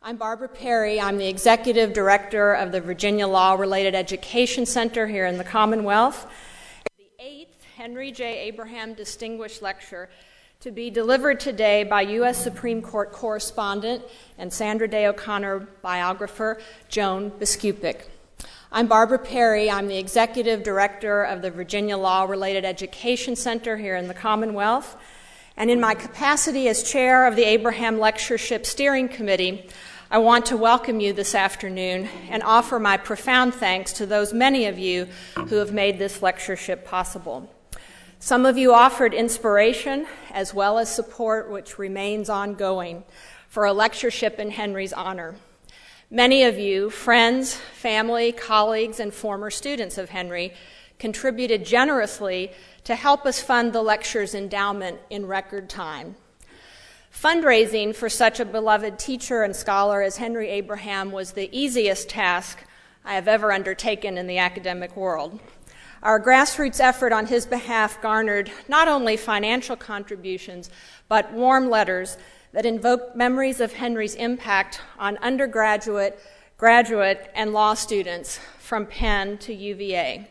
I'm Barbara Perry. I'm the Executive Director of the Virginia Law-Related Education Center here in the Commonwealth. The 8th Henry J. Abraham Distinguished Lecture to be delivered today by U.S. Supreme Court correspondent and Sandra Day O'Connor biographer, Joan Biskupic. I'm Barbara Perry. I'm the Executive Director of the Virginia Law-Related Education Center here in the Commonwealth. And in my capacity as chair of the Abraham Lectureship Steering Committee, I want to welcome you this afternoon and offer my profound thanks to those many of you who have made this lectureship possible. Some of you offered inspiration as well as support, which remains ongoing, for a lectureship in Henry's honor. Many of you, friends, family, colleagues, and former students of Henry, contributed generously to help us fund the lecture's endowment in record time. Fundraising for such a beloved teacher and scholar as Henry Abraham was the easiest task I have ever undertaken in the academic world. Our grassroots effort on his behalf garnered not only financial contributions, but warm letters that invoked memories of Henry's impact on undergraduate, graduate, and law students from Penn to UVA.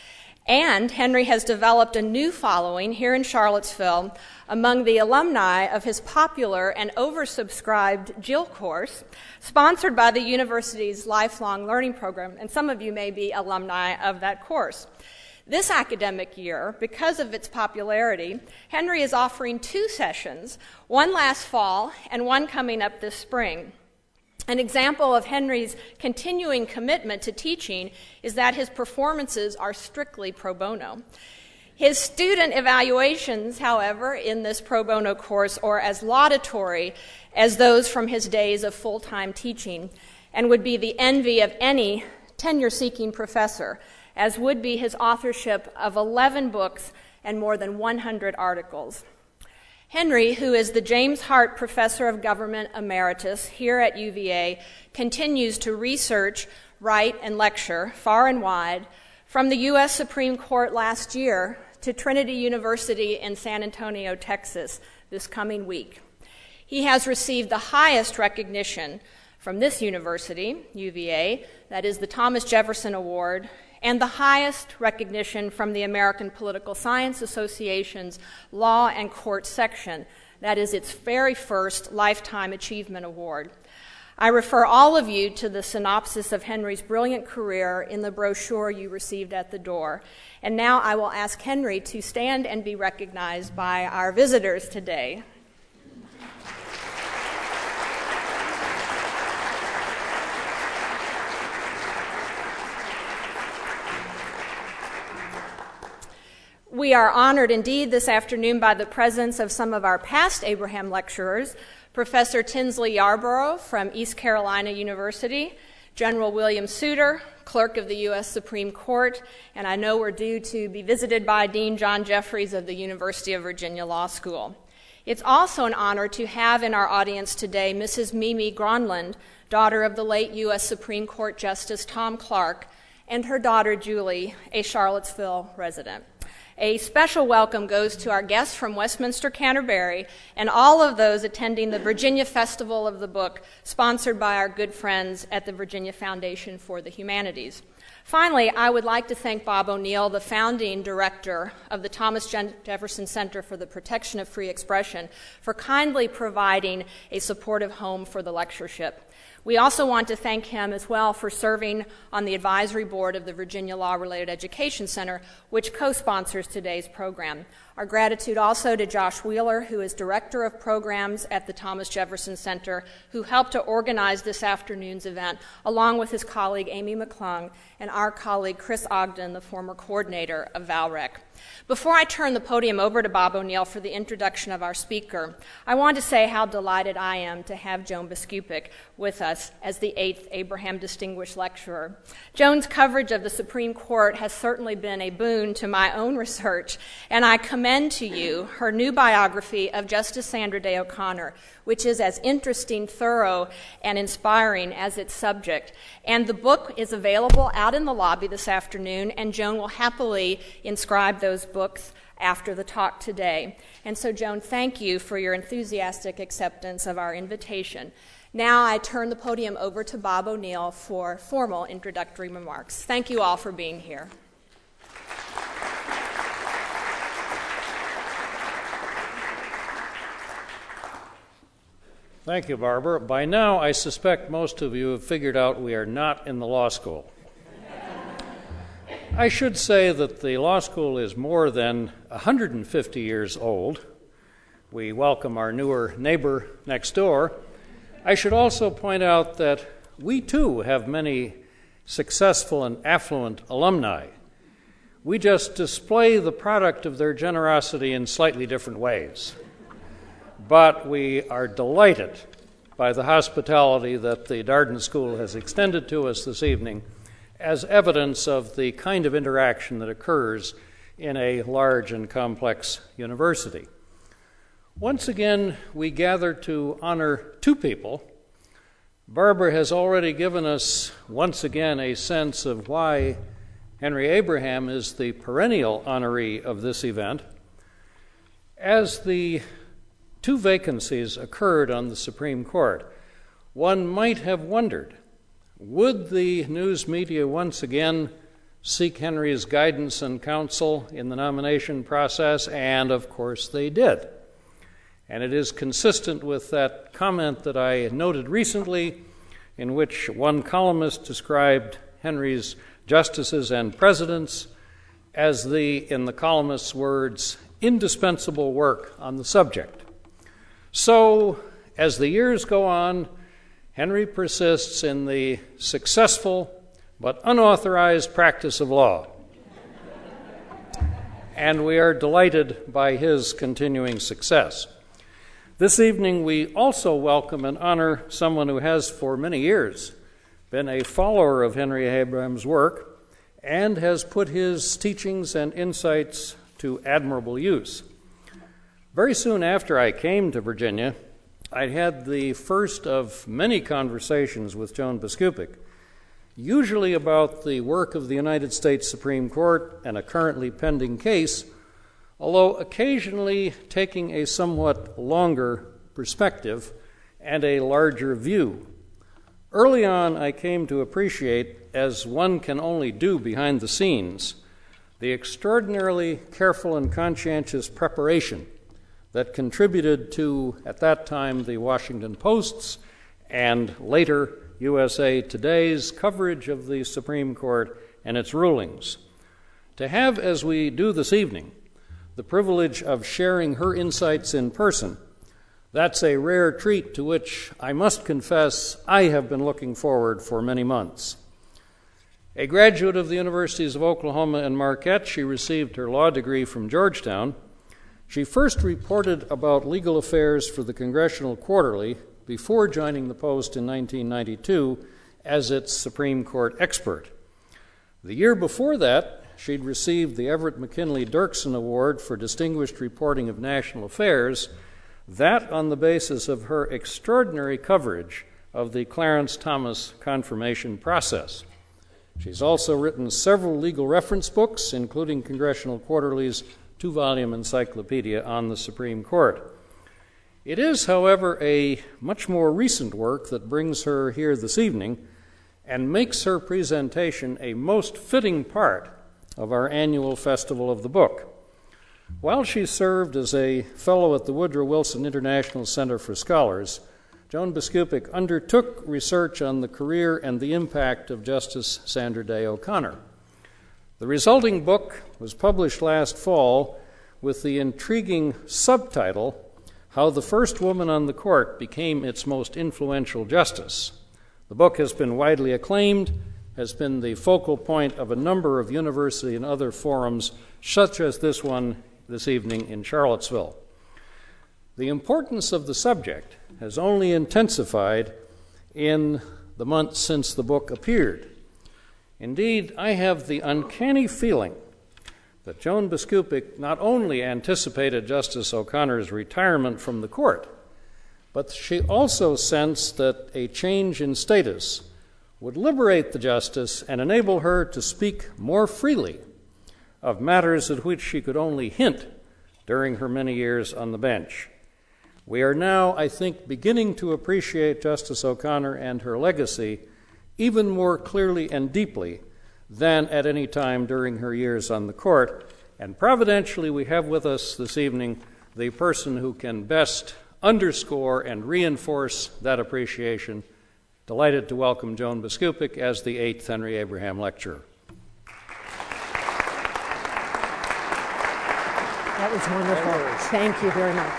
And Henry has developed a new following here in Charlottesville among the alumni of his popular and oversubscribed Jill course, sponsored by the university's lifelong learning program, and some of you may be alumni of that course. This academic year, because of its popularity, Henry is offering 2 sessions, one last fall and one coming up this spring. An example of Henry's continuing commitment to teaching is that his performances are strictly pro bono. His student evaluations, however, in this pro bono course are as laudatory as those from his days of full-time teaching and would be the envy of any tenure-seeking professor, as would be his authorship of 11 books and more than 100 articles. Henry, who is the James Hart Professor of Government Emeritus here at UVA, continues to research, write, and lecture far and wide, from the U.S. Supreme Court last year to Trinity University in San Antonio, Texas, this coming week. He has received the highest recognition from this university, UVA, that is the Thomas Jefferson Award, and the highest recognition from the American Political Science Association's Law and Court section, that is its very first Lifetime Achievement Award. I refer all of you to the synopsis of Henry's brilliant career in the brochure you received at the door. And now I will ask Henry to stand and be recognized by our visitors today. We are honored indeed this afternoon by the presence of some of our past Abraham lecturers, Professor Tinsley Yarborough from East Carolina University, General William Souter, Clerk of the U.S. Supreme Court, and I know we're due to be visited by Dean John Jeffries of the University of Virginia Law School. It's also an honor to have in our audience today Mrs. Mimi Gronlund, daughter of the late U.S. Supreme Court Justice Tom Clark, and her daughter Julie, a Charlottesville resident. A special welcome goes to our guests from Westminster, Canterbury, and all of those attending the Virginia Festival of the Book, sponsored by our good friends at the Virginia Foundation for the Humanities. Finally, I would like to thank Bob O'Neill, the founding director of the Thomas Jefferson Center for the Protection of Free Expression, for kindly providing a supportive home for the lectureship. We also want to thank him as well for serving on the advisory board of the Virginia Law-Related Education Center, which co-sponsors today's program. Our gratitude also to Josh Wheeler, who is Director of Programs at the Thomas Jefferson Center, who helped to organize this afternoon's event, along with his colleague Amy McClung and our colleague Chris Ogden, the former coordinator of ValRec. Before I turn the podium over to Bob O'Neill for the introduction of our speaker, I want to say how delighted I am to have Joan Biskupic with us as the 8th Abraham Distinguished Lecturer. Joan's coverage of the Supreme Court has certainly been a boon to my own research, and I commend to you her new biography of Justice Sandra Day O'Connor, which is as interesting, thorough, and inspiring as its subject. And the book is available out in the lobby this afternoon, and Joan will happily inscribe those books after the talk today. And so, Joan, thank you for your enthusiastic acceptance of our invitation. Now I turn the podium over to Bob O'Neill for formal introductory remarks. Thank you all for being here. Thank you, Barbara. By now, I suspect most of you have figured out we are not in the law school. I should say that the law school is more than 150 years old. We welcome our newer neighbor next door. I should also point out that we, too, have many successful and affluent alumni. We just display the product of their generosity in slightly different ways. But we are delighted by the hospitality that the Darden School has extended to us this evening as evidence of the kind of interaction that occurs in a large and complex university. Once again, we gather to honor two people. Barbara has already given us once again a sense of why Henry Abraham is the perennial honoree of this event. As the two vacancies occurred on the Supreme Court, one might have wondered, would the news media once again seek Henry's guidance and counsel in the nomination process? And, of course, they did. And it is consistent with that comment that I noted recently, in which one columnist described Henry's justices and presidents as in the columnist's words, indispensable work on the subject. So, as the years go on, Henry persists in the successful but unauthorized practice of law. And we are delighted by his continuing success. This evening, we also welcome and honor someone who has for many years been a follower of Henry Abraham's work and has put his teachings and insights to admirable use. Very soon after I came to Virginia, I had the first of many conversations with Joan Biskupic, usually about the work of the United States Supreme Court and a currently pending case, although occasionally taking a somewhat longer perspective and a larger view. Early on, I came to appreciate, as one can only do behind the scenes, the extraordinarily careful and conscientious preparation that contributed to, at that time, the Washington Post's and later USA Today's coverage of the Supreme Court and its rulings. To have, as we do this evening, the privilege of sharing her insights in person, that's a rare treat to which I must confess I have been looking forward for many months. A graduate of the Universities of Oklahoma and Marquette, she received her law degree from Georgetown. She first reported about legal affairs for the Congressional Quarterly before joining the Post in 1992 as its Supreme Court expert. The year before that, she'd received the Everett McKinley Dirksen Award for Distinguished Reporting of National Affairs, that on the basis of her extraordinary coverage of the Clarence Thomas confirmation process. She's also written several legal reference books, including Congressional Quarterly's 2-volume encyclopedia on the Supreme Court. It is, however, a much more recent work that brings her here this evening and makes her presentation a most fitting part of our annual Festival of the Book. While she served as a fellow at the Woodrow Wilson International Center for Scholars, Joan Biskupic undertook research on the career and the impact of Justice Sandra Day O'Connor. The resulting book was published last fall with the intriguing subtitle, How the First Woman on the Court Became Its Most Influential Justice. The book has been widely acclaimed, has been the focal point of a number of university and other forums, such as this one this evening in Charlottesville. The importance of the subject has only intensified in the months since the book appeared. Indeed, I have the uncanny feeling that Joan Biskupic not only anticipated Justice O'Connor's retirement from the court, but she also sensed that a change in status would liberate the justice and enable her to speak more freely of matters at which she could only hint during her many years on the bench. We are now, I think, beginning to appreciate Justice O'Connor and her legacy even more clearly and deeply than at any time during her years on the court. And providentially, we have with us this evening the person who can best underscore and reinforce that appreciation. Delighted to welcome Joan Biskupic as the 8th Henry Abraham Lecturer. That was wonderful. Thank you very much.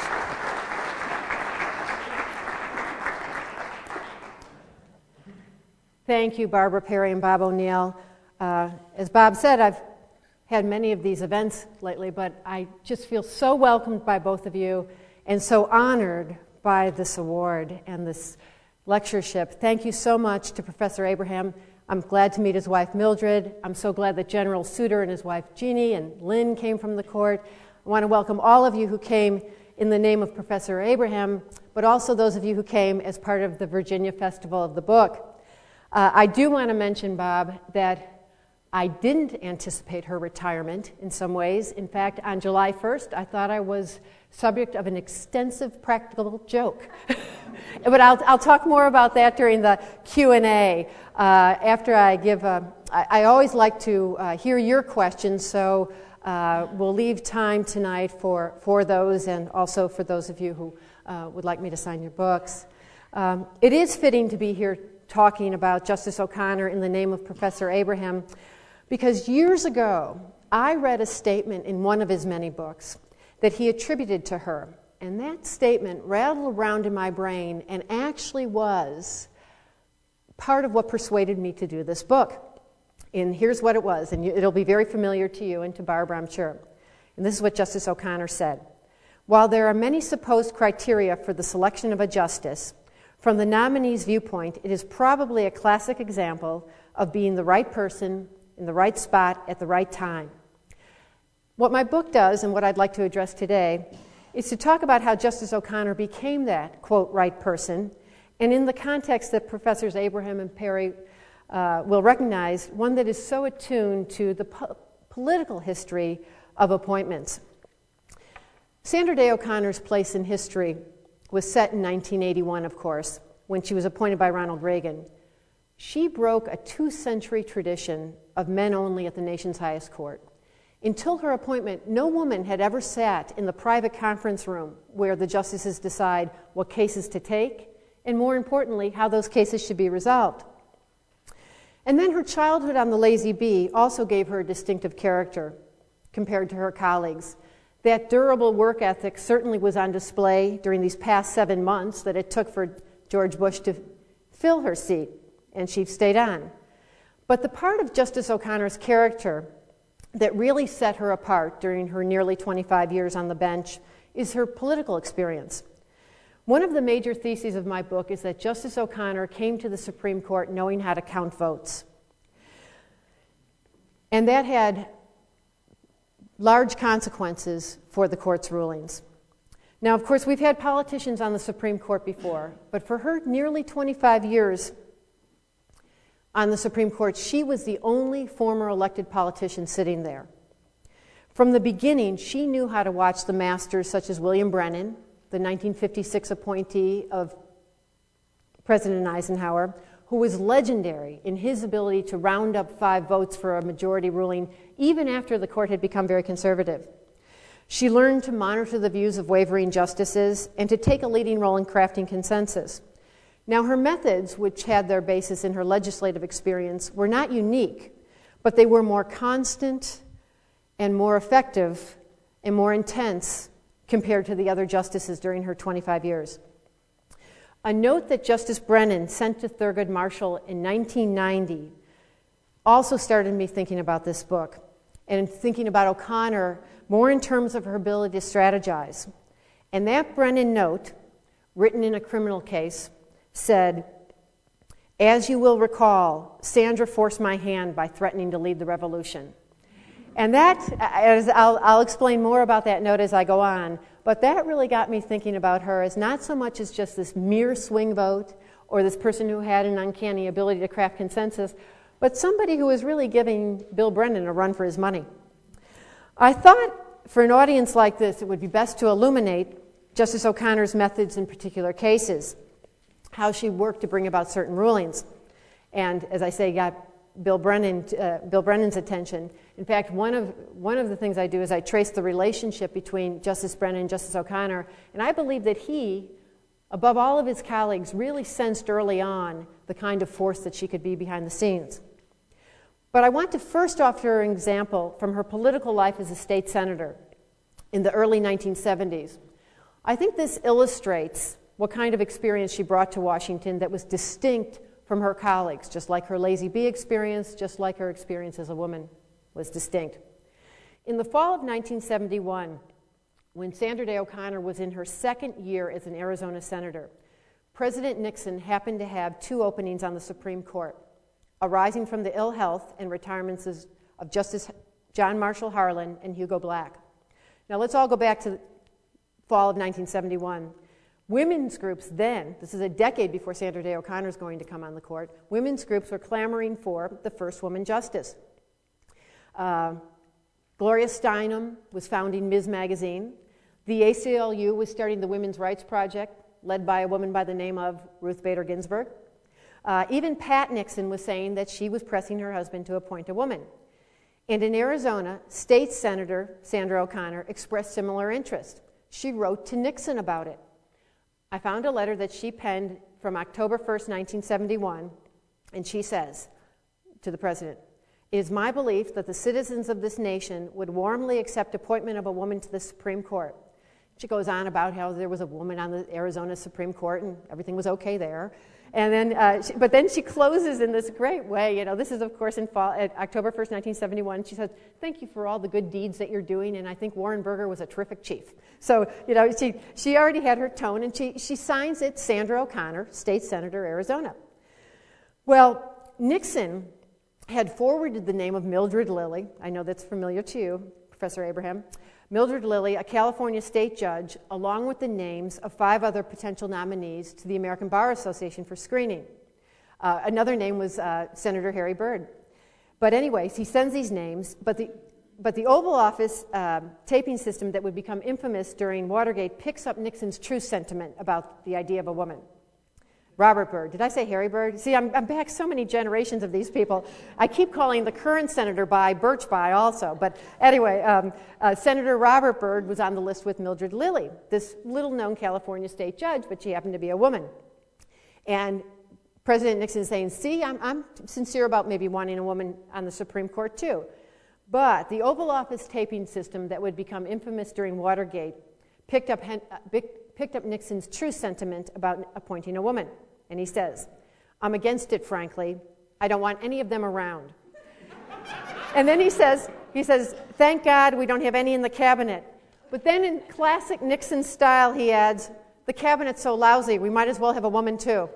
Thank you, Barbara Perry and Bob O'Neill. As Bob said, I've had many of these events lately, but I just feel so welcomed by both of you and so honored by this award and this lectureship. Thank you so much to Professor Abraham. I'm glad to meet his wife, Mildred. I'm so glad that General Souter and his wife, Jeannie, and Lynn came from the court. I want to welcome all of you who came in the name of Professor Abraham, but also those of you who came as part of the Virginia Festival of the Book. I do want to mention, Bob, that I didn't anticipate her retirement in some ways. In fact, on July 1st, I thought I was subject of an extensive practical joke. But I'll talk more about that during the Q&A. After I give I always like to hear your questions, so we'll leave time tonight for those and also for those of you who would like me to sign your books. It is fitting to be here talking about Justice O'Connor in the name of Professor Abraham, because years ago I read a statement in one of his many books that he attributed to her, and that statement rattled around in my brain and actually was part of what persuaded me to do this book. And here's what it was, and it'll be very familiar to you and to Barbara, I'm sure. And this is what Justice O'Connor said. While there are many supposed criteria for the selection of a justice, from the nominee's viewpoint, it is probably a classic example of being the right person in the right spot at the right time. What my book does, and what I'd like to address today, is to talk about how Justice O'Connor became that, quote, right person, and in the context that Professors Abraham and Perry will recognize, one that is so attuned to the political history of appointments. Sandra Day O'Connor's place in history was set in 1981, of course, when she was appointed by Ronald Reagan. She broke a 2-century tradition of men only at the nation's highest court. Until her appointment, no woman had ever sat in the private conference room where the justices decide what cases to take, and more importantly, how those cases should be resolved. And then her childhood on the Lazy Bee also gave her a distinctive character compared to her colleagues. That durable work ethic certainly was on display during these past 7 months that it took for George Bush to fill her seat, and she stayed on. But the part of Justice O'Connor's character that really set her apart during her nearly 25 years on the bench is her political experience. One of the major theses of my book is that Justice O'Connor came to the Supreme Court knowing how to count votes. And that had large consequences for the court's rulings. Now, of course, we've had politicians on the Supreme Court before, but for her nearly 25 years on the Supreme Court, she was the only former elected politician sitting there. From the beginning, she knew how to watch the masters such as William Brennan, the 1956 appointee of President Eisenhower, who was legendary in his ability to round up 5 votes for a majority ruling, even after the court had become very conservative. She learned to monitor the views of wavering justices and to take a leading role in crafting consensus. Now, her methods, which had their basis in her legislative experience, were not unique, but they were more constant and more effective and more intense compared to the other justices during her 25 years. A note that Justice Brennan sent to Thurgood Marshall in 1990 also started me thinking about this book and thinking about O'Connor more in terms of her ability to strategize. And that Brennan note, written in a criminal case, said, "As you will recall, Sandra forced my hand by threatening to lead the revolution." And that, as I'll explain more about that note as I go on, but that really got me thinking about her as not so much as just this mere swing vote or this person who had an uncanny ability to craft consensus, but somebody who was really giving Bill Brennan a run for his money. I thought for an audience like this, it would be best to illuminate Justice O'Connor's methods in particular cases, how she worked to bring about certain rulings, and as I say, got Bill Brennan's attention. In fact, one of the things I do is I trace the relationship between Justice Brennan and Justice O'Connor, and I believe that he, above all of his colleagues, really sensed early on the kind of force that she could be behind the scenes. But I want to first offer an example from her political life as a state senator in the early 1970s. I think this illustrates what kind of experience she brought to Washington that was distinct from her colleagues, just like her Lazy Bee experience, just like her experience as a woman was distinct. In the fall of 1971, when Sandra Day O'Connor was in her second year as an Arizona senator, President Nixon happened to have two openings on the Supreme Court, arising from the ill health and retirements of Justice John Marshall Harlan and Hugo Black. Now let's all go back to the fall of 1971. Women's groups then, this is a decade before Sandra Day O'Connor is going to come on the court, women's groups were clamoring for the first woman justice. Gloria Steinem was founding Ms. Magazine. The ACLU was starting the Women's Rights Project, led by a woman by the name of Ruth Bader Ginsburg. Even Pat Nixon was saying that she was pressing her husband to appoint a woman. And in Arizona, State Senator Sandra O'Connor expressed similar interest. She wrote to Nixon about it. I found a letter that she penned from October 1st, 1971, and she says to the president, "It is my belief that the citizens of this nation would warmly accept appointment of a woman to the Supreme Court." She goes on about how there was a woman on the Arizona Supreme Court and everything was okay there. And then, but then she closes in this great way. This is, of course, in October 1st, 1971. She says, "Thank you for all the good deeds that you're doing, and I think Warren Burger was a terrific chief." So, she already had her tone, and she signs it Sandra O'Connor, State Senator, Arizona. Well, Nixon had forwarded the name of Mildred Lilly. I know that's familiar to you, Professor Abraham. Mildred Lilly, a California state judge, along with the names of 5 other potential nominees to the American Bar Association for screening. Another name was Senator Harry Byrd. But anyways, he sends these names, but the Oval Office taping system that would become infamous during Watergate picks up Nixon's true sentiment about the idea of a woman. Robert Byrd. Did I say Harry Byrd? See, I'm back so many generations of these people. I keep calling the current senator Birch Bayh also. But anyway, Senator Robert Byrd was on the list with Mildred Lilly, this little-known California state judge, but she happened to be a woman. And President Nixon is saying, see, I'm sincere about maybe wanting a woman on the Supreme Court too. But the Oval Office taping system that would become infamous during Watergate picked up Nixon's true sentiment about appointing a woman. And he says, "I'm against it, frankly. I don't want any of them around." And then he says, "Thank God we don't have any in the cabinet." But then in classic Nixon style, he adds, "The cabinet's so lousy, we might as well have a woman too."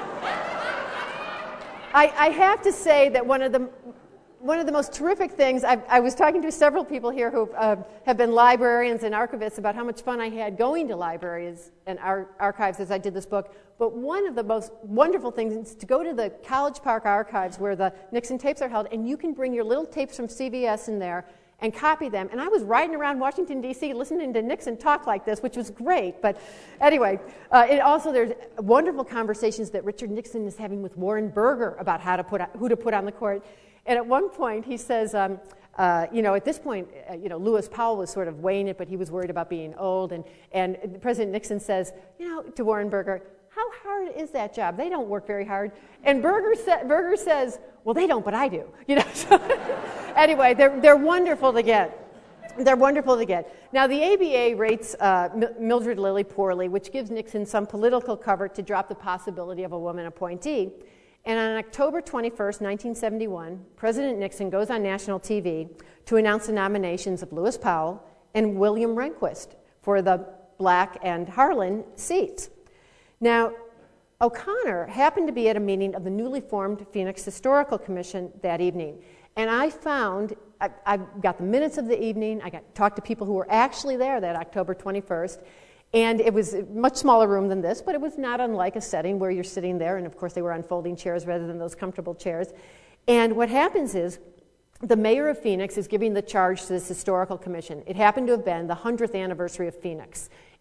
I have to say that one of the most terrific things, I was talking to several people here who have been librarians and archivists about how much fun I had going to libraries and archives as I did this book. But one of the most wonderful things is to go to the College Park archives where the Nixon tapes are held, and you can bring your little tapes from CBS in there and copy them. And I was riding around Washington, D.C. listening to Nixon talk like this, which was great. But anyway, there's wonderful conversations that Richard Nixon is having with Warren Burger about who to put on the court. And at one point, he says, at this point, Lewis Powell was sort of weighing it, but he was worried about being old. And President Nixon says, to Warren Burger, "How hard is that job? They don't work very hard." And Burger says, "Well, they don't, but I do." Anyway, they're wonderful to get. They're wonderful to get. Now, the ABA rates Mildred Lilly poorly, which gives Nixon some political cover to drop the possibility of a woman appointee. And on October 21st, 1971, President Nixon goes on national TV to announce the nominations of Lewis Powell and William Rehnquist for the Black and Harlan seats. Now, O'Connor happened to be at a meeting of the newly formed Phoenix Historical Commission that evening. And I got the minutes of the evening. I talked to people who were actually there that October 21st. And it was a much smaller room than this, but it was not unlike a setting where you're sitting there. And of course, they were on folding chairs rather than those comfortable chairs. And what happens is the mayor of Phoenix is giving the charge to this historical commission. It happened to have been the 100th anniversary of Phoenix.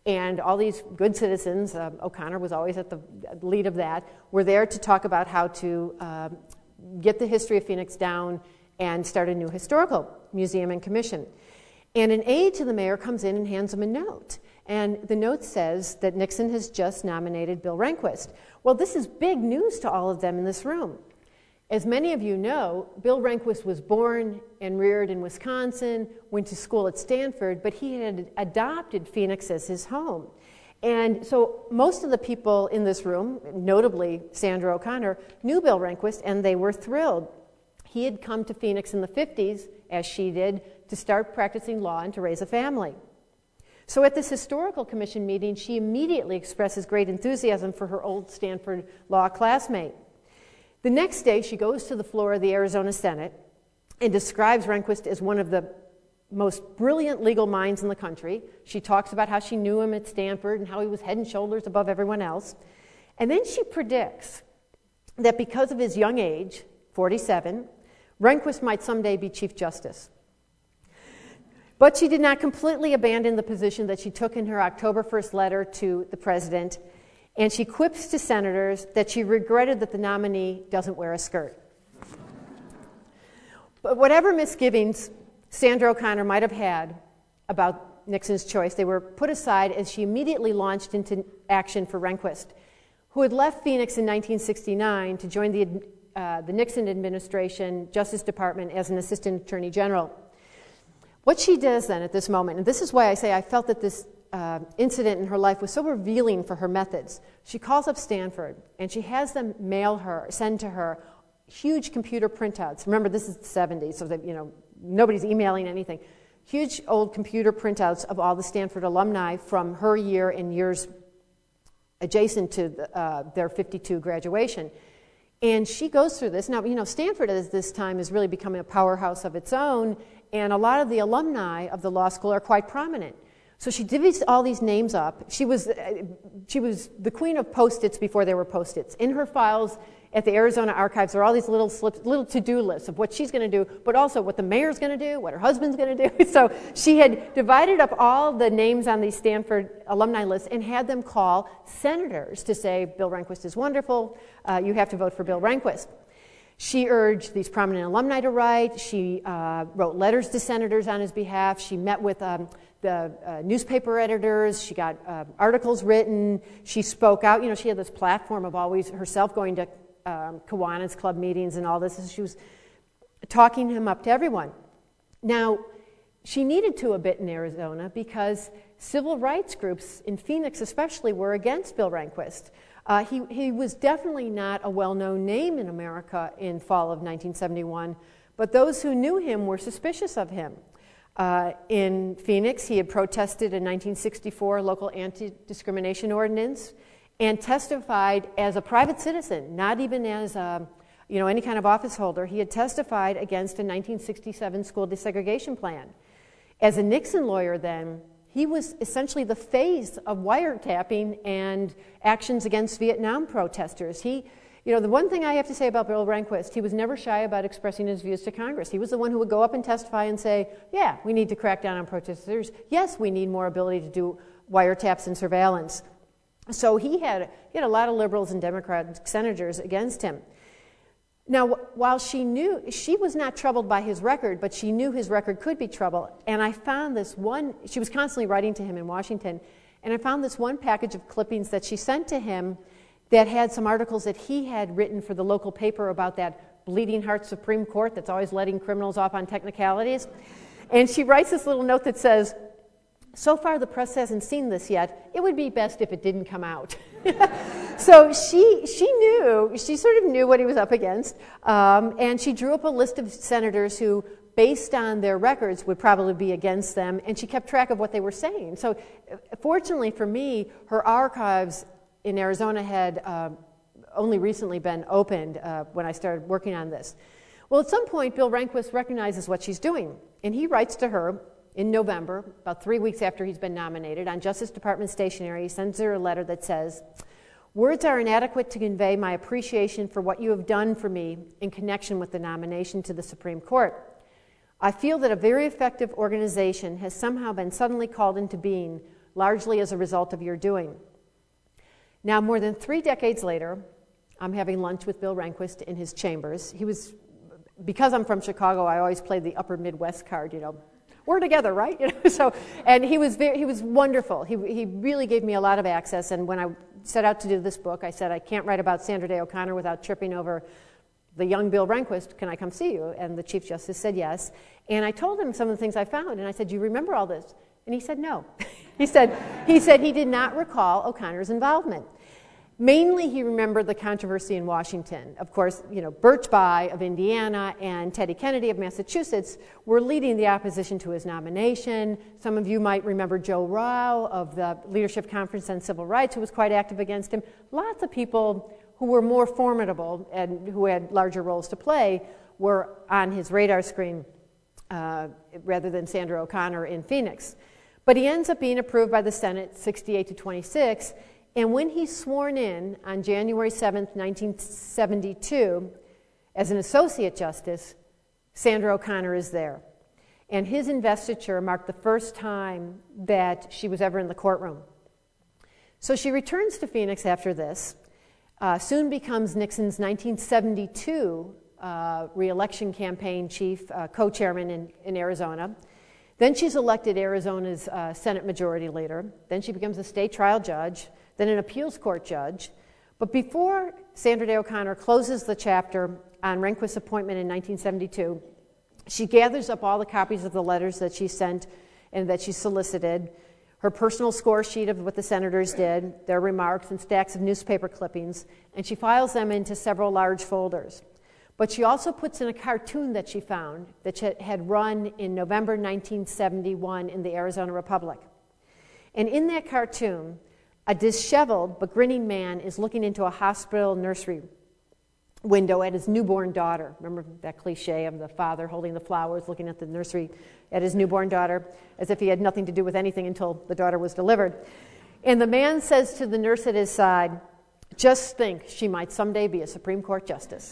And all these good citizens, O'Connor was always at the lead of that, were there to talk about how to get the history of Phoenix down and start a new historical museum and commission. And an aide to the mayor comes in and hands him a note. And the note says that Nixon has just nominated Bill Rehnquist. Well, this is big news to all of them in this room. As many of you know, Bill Rehnquist was born and reared in Wisconsin, went to school at Stanford, but he had adopted Phoenix as his home. And so most of the people in this room, notably Sandra O'Connor, knew Bill Rehnquist, and they were thrilled. He had come to Phoenix in the 50s, as she did, to start practicing law and to raise a family. So at this historical commission meeting, she immediately expresses great enthusiasm for her old Stanford law classmate. The next day, she goes to the floor of the Arizona Senate and describes Rehnquist as one of the most brilliant legal minds in the country. She talks about how she knew him at Stanford and how he was head and shoulders above everyone else. And then she predicts that because of his young age, 47, Rehnquist might someday be Chief Justice. But she did not completely abandon the position that she took in her October 1st letter to the president, and she quips to senators that she regretted that the nominee doesn't wear a skirt. But whatever misgivings Sandra O'Connor might have had about Nixon's choice, they were put aside as she immediately launched into action for Rehnquist, who had left Phoenix in 1969 to join the Nixon administration Justice Department as an assistant attorney general. What she does then at this moment, and this is why I say I felt that this incident in her life was so revealing for her methods. She calls up Stanford, and she has them send to her huge computer printouts. Remember, this is the 70s, so that nobody's emailing anything. Huge old computer printouts of all the Stanford alumni from her year and years adjacent to their 52 graduation. And she goes through this. Now, Stanford at this time is really becoming a powerhouse of its own, and a lot of the alumni of the law school are quite prominent. So she divvies all these names up. She was the queen of Post-its before there were Post-its. In her files at the Arizona Archives are all these little slips, little to-do lists of what she's going to do, but also what the mayor's going to do, what her husband's going to do. So she had divided up all the names on these Stanford alumni lists and had them call senators to say, Bill Rehnquist is wonderful, you have to vote for Bill Rehnquist. She urged these prominent alumni to write. She wrote letters to senators on his behalf. She met with the newspaper editors. She got articles written. She spoke out. She had this platform of always herself going to Kiwanis Club meetings and all this. And she was talking him up to everyone. Now, she needed to a bit in Arizona because civil rights groups in Phoenix especially were against Bill Rehnquist. He was definitely not a well-known name in America in fall of 1971, but those who knew him were suspicious of him. In Phoenix, he had protested a 1964 local anti-discrimination ordinance and testified as a private citizen, not even as any kind of office holder. He had testified against a 1967 school desegregation plan. As a Nixon lawyer then, he was essentially the face of wiretapping and actions against Vietnam protesters. The one thing I have to say about Bill Rehnquist, he was never shy about expressing his views to Congress. He was the one who would go up and testify and say, yeah, we need to crack down on protesters. Yes, we need more ability to do wiretaps and surveillance. So he had a lot of liberals and Democratic senators against him. Now, while she was not troubled by his record, but she knew his record could be trouble. And I found she was constantly writing to him in Washington, and I found this one package of clippings that she sent to him that had some articles that he had written for the local paper about that bleeding heart Supreme Court that's always letting criminals off on technicalities. And she writes this little note that says, so far the press hasn't seen this yet. It would be best if it didn't come out. So she sort of knew what he was up against, and she drew up a list of senators who, based on their records, would probably be against them, and she kept track of what they were saying. So fortunately for me, her archives in Arizona had only recently been opened when I started working on this. Well, at some point, Bill Rehnquist recognizes what she's doing, and he writes to her in November, about 3 weeks after he's been nominated, on Justice Department stationery. He sends her a letter that says, words are inadequate to convey my appreciation for what you have done for me in connection with the nomination to the Supreme Court. I feel that a very effective organization has somehow been suddenly called into being, largely as a result of your doing. Now, more than 3 decades later, I'm having lunch with Bill Rehnquist in his chambers. Because I'm from Chicago, I always played the upper Midwest card, we're together, right? And he was wonderful. He really gave me a lot of access. And when I set out to do this book, I said, I can't write about Sandra Day O'Connor without tripping over the young Bill Rehnquist. Can I come see you? And the Chief Justice said yes. And I told him some of the things I found, and I said, do you remember all this? And he said no. He said he did not recall O'Connor's involvement. Mainly, he remembered the controversy in Washington. Of course, Birch Bayh of Indiana and Teddy Kennedy of Massachusetts were leading the opposition to his nomination. Some of you might remember Joe Rao of the Leadership Conference on Civil Rights, who was quite active against him. Lots of people who were more formidable and who had larger roles to play were on his radar screen rather than Sandra O'Connor in Phoenix. But he ends up being approved by the Senate 68-26. And when he's sworn in on January 7th, 1972, as an Associate Justice, Sandra O'Connor is there. And his investiture marked the first time that she was ever in the courtroom. So she returns to Phoenix after this, soon becomes Nixon's 1972 re-election campaign chief, co-chairman in Arizona. Then she's elected Arizona's Senate Majority Leader. Then she becomes a state trial judge, then an appeals court judge. But before Sandra Day O'Connor closes the chapter on Rehnquist's appointment in 1972, she gathers up all the copies of the letters that she sent and that she solicited, her personal score sheet of what the senators did, their remarks, and stacks of newspaper clippings, and she files them into several large folders. But she also puts in a cartoon that she found that had run in November 1971 in the Arizona Republic. And in that cartoon, a disheveled but grinning man is looking into a hospital nursery window at his newborn daughter. Remember that cliche of the father holding the flowers, looking at the nursery at his newborn daughter, as if he had nothing to do with anything until the daughter was delivered. And the man says to the nurse at his side, just think, she might someday be a Supreme Court justice.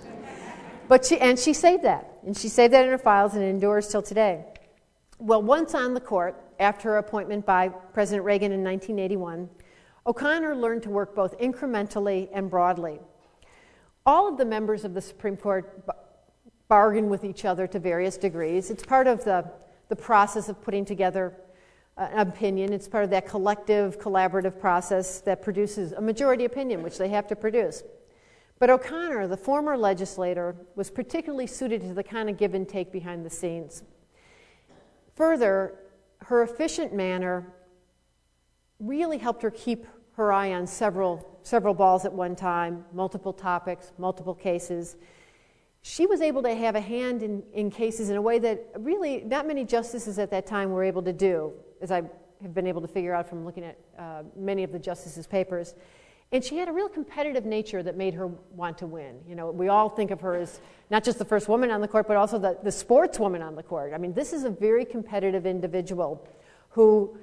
She saved that. And she saved that in her files, and it endures till today. Well, once on the court, after her appointment by President Reagan in 1981, O'Connor learned to work both incrementally and broadly. All of the members of the Supreme Court bargain with each other to various degrees. It's part of the process of putting together an opinion. It's part of that collective, collaborative process that produces a majority opinion, which they have to produce. But O'Connor, the former legislator, was particularly suited to the kind of give and take behind the scenes. Further, her efficient manner really helped her keep her eye on several balls at one time, multiple topics, multiple cases. She was able to have a hand in cases in a way that really not many justices at that time were able to do, as I have been able to figure out from looking at many of the justices' papers. And she had a real competitive nature that made her want to win. We all think of her as not just the first woman on the court, but also the sportswoman on the court. I mean, this is a very competitive individual who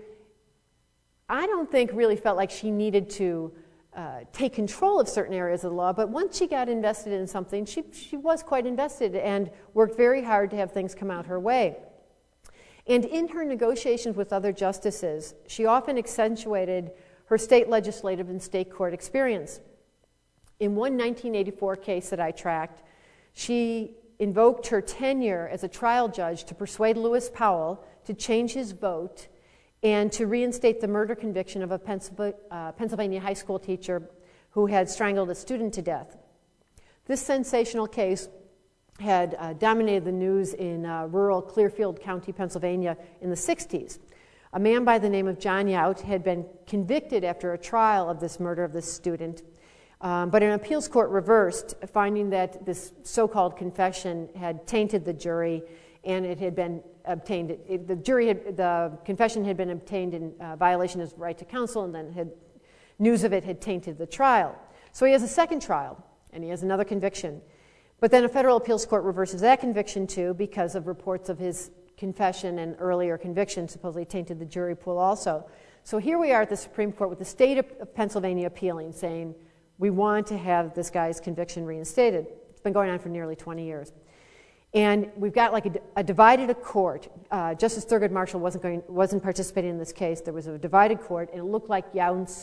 I don't think really felt like she needed to take control of certain areas of the law, but once she got invested in something, she was quite invested and worked very hard to have things come out her way. And in her negotiations with other justices, she often accentuated her state legislative and state court experience. In one 1984 case that I tracked, she invoked her tenure as a trial judge to persuade Lewis Powell to change his vote and to reinstate the murder conviction of a Pennsylvania high school teacher who had strangled a student to death. This sensational case had dominated the news in rural Clearfield County, Pennsylvania in the 60s. A man by the name of John Yout had been convicted after a trial of this murder of this student, but an appeals court reversed, finding that this so-called confession had tainted the jury, and it had been obtained. The confession had been obtained in violation of his right to counsel, and then news of it had tainted the trial. So he has a second trial, and he has another conviction. But then a federal appeals court reverses that conviction too because of reports of his confession and earlier conviction supposedly tainted the jury pool also. So here we are at the Supreme Court with the state of Pennsylvania appealing, saying we want to have this guy's conviction reinstated. It's been going on for nearly 20 years. And we've got like a divided court. Justice Thurgood Marshall wasn't participating in this case. There was a divided court, and it looked like Yount's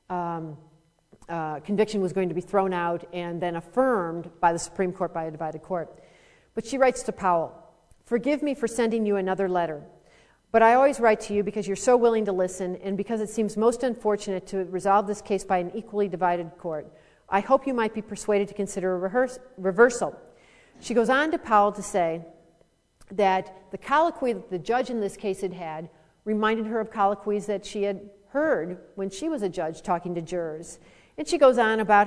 conviction was going to be thrown out and then affirmed by the Supreme Court by a divided court. But she writes to Powell, "Forgive me for sending you another letter, but I always write to you because you're so willing to listen and because it seems most unfortunate to resolve this case by an equally divided court. I hope you might be persuaded to consider a reversal." She goes on to Powell to say that the colloquy that the judge in this case had reminded her of colloquies that she had heard when she was a judge talking to jurors. And she goes on about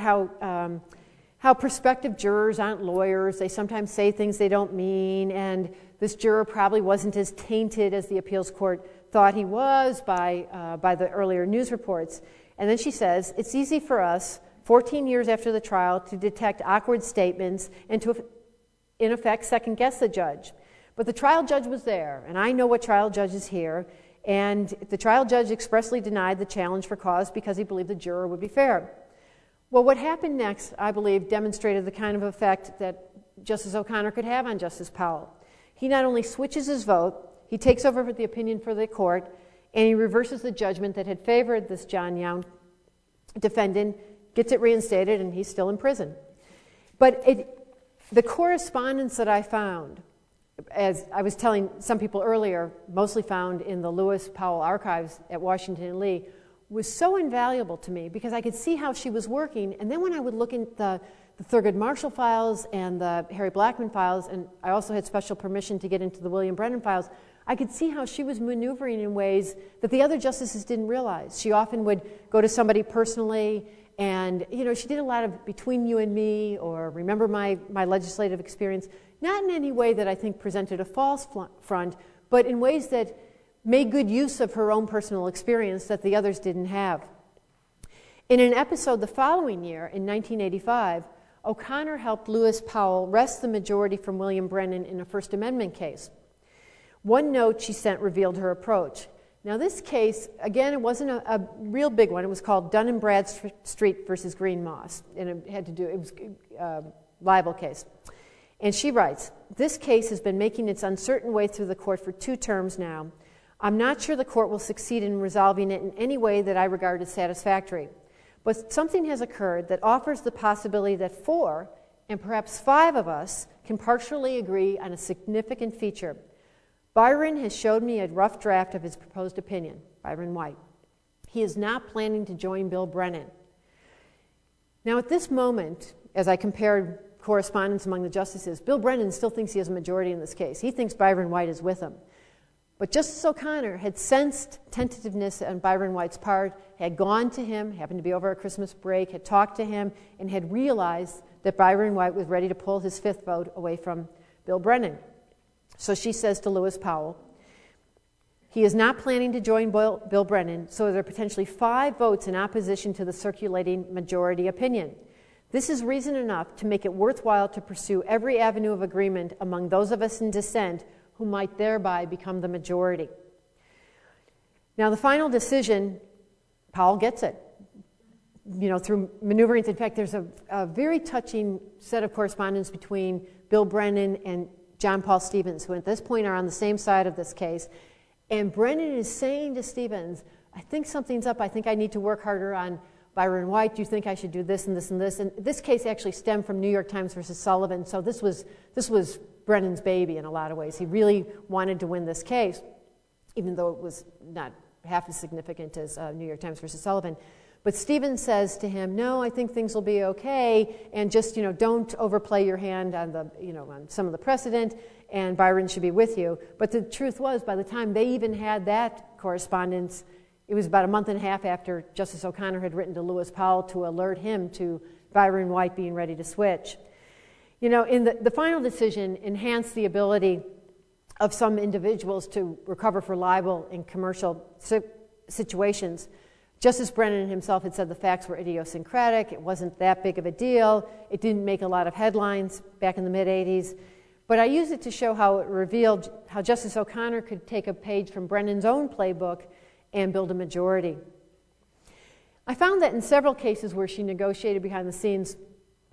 how prospective jurors aren't lawyers. They sometimes say things they don't mean, and this juror probably wasn't as tainted as the appeals court thought he was by the earlier news reports. And then she says, "It's easy for us, 14 years after the trial, to detect awkward statements and to, in effect, second-guess the judge. But the trial judge was there, and I know what trial judges hear, and the trial judge expressly denied the challenge for cause because he believed the juror would be fair." Well, what happened next, I believe, demonstrated the kind of effect that Justice O'Connor could have on Justice Powell. He not only switches his vote, he takes over the opinion for the court, and he reverses the judgment that had favored this John Yount defendant, gets it reinstated, and he's still in prison. But the correspondence that I found, as I was telling some people earlier, mostly found in the Lewis Powell archives at Washington and Lee, was so invaluable to me because I could see how she was working. And then when I would look at the Thurgood Marshall files and the Harry Blackmun files, and I also had special permission to get into the William Brennan files, I could see how she was maneuvering in ways that the other justices didn't realize. She often would go to somebody personally, and she did a lot of between you and me, or remember my legislative experience, not in any way that I think presented a false front, but in ways that made good use of her own personal experience that the others didn't have. In an episode the following year, in 1985, O'Connor helped Lewis Powell wrest the majority from William Brennan in a First Amendment case. One note she sent revealed her approach. Now this case, again, it wasn't a real big one. It was called Dun & Bradstreet versus Green Moss, and it was a libel case. And she writes, "This case has been making its uncertain way through the court for 2 terms now. I'm not sure the court will succeed in resolving it in any way that I regard as satisfactory. But something has occurred that offers the possibility that 4, and perhaps 5 of us can partially agree on a significant feature. Byron has showed me a rough draft of his proposed opinion," Byron White. "He is not planning to join Bill Brennan." Now at this moment, as I compared correspondence among the justices, Bill Brennan still thinks he has a majority in this case. He thinks Byron White is with him. But Justice O'Connor had sensed tentativeness on Byron White's part, had gone to him, happened to be over a Christmas break, had talked to him, and had realized that Byron White was ready to pull his 5th vote away from Bill Brennan. So she says to Lewis Powell, "He is not planning to join Bill Brennan, so there are potentially 5 votes in opposition to the circulating majority opinion. This is reason enough to make it worthwhile to pursue every avenue of agreement among those of us in dissent who might thereby become the majority." Now, the final decision, Powell gets it, through maneuverings. In fact, there's a very touching set of correspondence between Bill Brennan and John Paul Stevens, who at this point are on the same side of this case. And Brennan is saying to Stevens, "I think something's up. I think I need to work harder on Byron White. Do you think I should do this and this and this?" And this case actually stemmed from New York Times versus Sullivan, so this was Brennan's baby in a lot of ways. He really wanted to win this case, even though it was not half as significant as New York Times versus Sullivan. But Stevens says to him, "No, I think things will be okay, and just don't overplay your hand on on some of the precedent, and Byron should be with you." But the truth was, by the time they even had that correspondence, it was about a month and a half after Justice O'Connor had written to Lewis Powell to alert him to Byron White being ready to switch. In the final decision enhanced the ability of some individuals to recover for libel in commercial situations. Justice Brennan himself had said the facts were idiosyncratic. It wasn't that big of a deal. It didn't make a lot of headlines back in the mid-'80s. But I used it to show how it revealed how Justice O'Connor could take a page from Brennan's own playbook and build a majority. I found that in several cases where she negotiated behind the scenes,